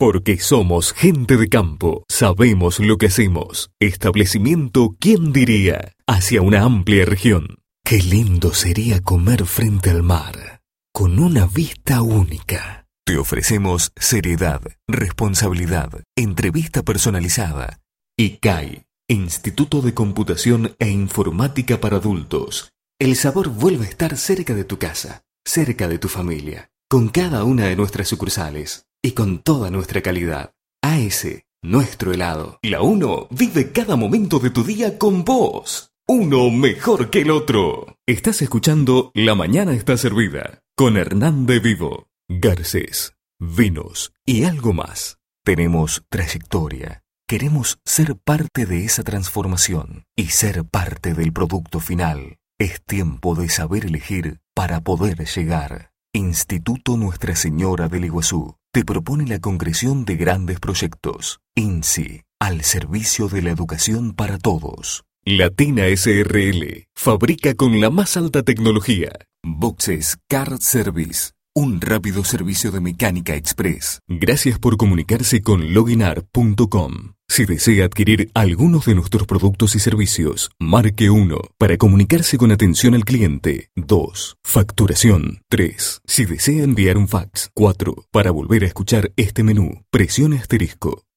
Porque somos gente de campo, sabemos lo que hacemos. Establecimiento, ¿quién diría? Hacia una amplia región. Qué lindo sería comer frente al mar, con una vista única. Te ofrecemos seriedad, responsabilidad, entrevista personalizada. ICAI, Instituto de Computación e Informática para Adultos. El sabor vuelve a estar cerca de tu casa, cerca de tu familia, con cada una de nuestras sucursales y con toda nuestra calidad. AS, nuestro helado. La Uno vive cada momento de tu día con vos. Uno mejor que el otro. Estás escuchando La Mañana Está Servida con Hernán de Vivo. Garcés, vinos y algo más. Tenemos trayectoria. Queremos ser parte de esa transformación y ser parte del producto final. Es tiempo de saber elegir para poder llegar. Instituto Nuestra Señora del Iguazú te propone la concreción de grandes proyectos. INSI, al servicio de la educación para todos. Latina SRL, fabrica con la más alta tecnología. Boxes Car Service, un rápido servicio de mecánica express. Gracias por comunicarse con loginar.com. Si desea adquirir algunos de nuestros productos y servicios, marque 1 para comunicarse con atención al cliente. 2. Facturación. 3. Si desea enviar un fax. 4. Para volver a escuchar este menú, presione asterisco.